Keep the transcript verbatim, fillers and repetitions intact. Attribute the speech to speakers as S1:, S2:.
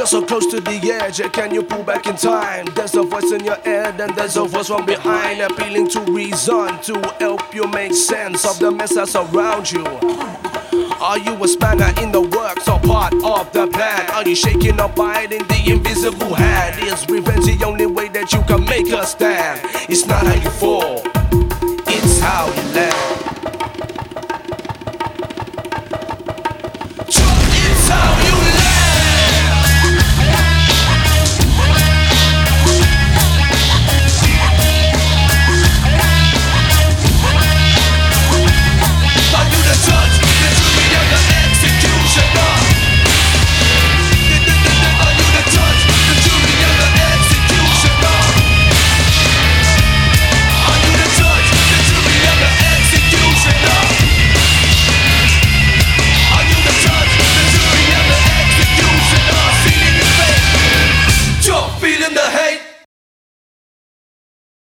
S1: You're so close to the edge, can you pull back in time? There's a voice in your head and there's a voice from behind, appealing to reason to help you make sense of the mess that's around you. Are you a spanner in the works or part of the plan? Are you shaking or biting the invisible hand? Is revenge the only way that you can make a stand? It's not how you fall, it's how you